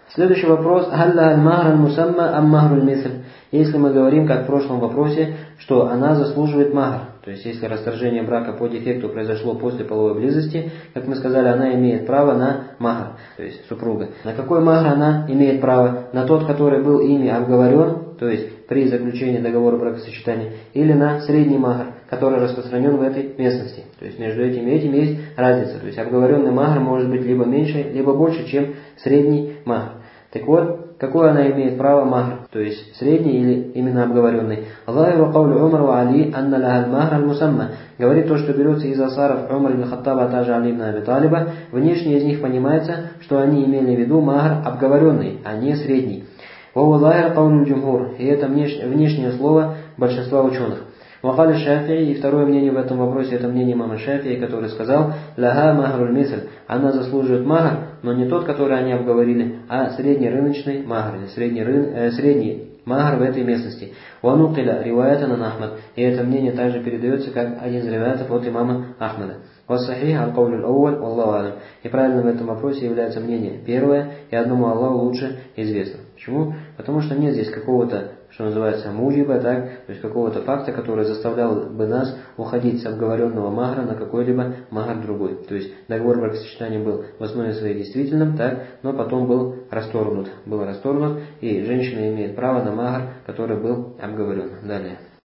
Следующий вопрос. Халла аль-махр аль-мусамма ам махр аль-мисль. Если мы говорим, как в прошлом вопросе, что она заслуживает махр, то есть если расторжение брака по дефекту произошло после половой близости, как мы сказали, она имеет право на махр, то есть супруга. На какой махр она имеет право? На тот, который был ими обговорен, то есть при заключении договора бракосочетания, или на средний махр, который распространен в этой местности. То есть между этим и этим есть разница. То есть обговоренный махр может быть либо меньше, либо больше, чем средний махр. Так вот, какой она имеет право махр, то есть средний или именно обговоренный. Аллаху каулю Умар ва Али анна лаха аль-махр аль-мусамма. Говорит то, что берется из асаров Умар ибн Хаттаба, а также Али ибн Аби Талиба. Внешне из них понимается, что они имели в виду махр обговоренный, а не средний. Валлаху каулю джумхур. И это внешнее слово большинства ученых. Вакали Шафии, и второе мнение в этом вопросе, это мнение имама Шафии, который сказал: «Ляха махруль мисль», она заслуживает махр, но не тот, который они обговорили, а среднерыночный махр, или средний махр в этой местности. Ванукиля риваятана Ахмад, и это мнение также передается как один из риваятов от имама Ахмада. Вассахих аль-каулю аль-ауаль, валлаху алям. И правильным в этом вопросе является мнение первое, и одному Аллаху лучше известно. Почему? Потому что нет здесь какого-то, что называется, муджиба, так, то есть какого-то факта, который заставлял бы нас уходить с обговоренного махра на какой-либо махр другой. То есть договор бракосочетания был в основе своей действительным, так, но потом был расторгнут, и женщина имеет право на махр, который был обговорен. Далее.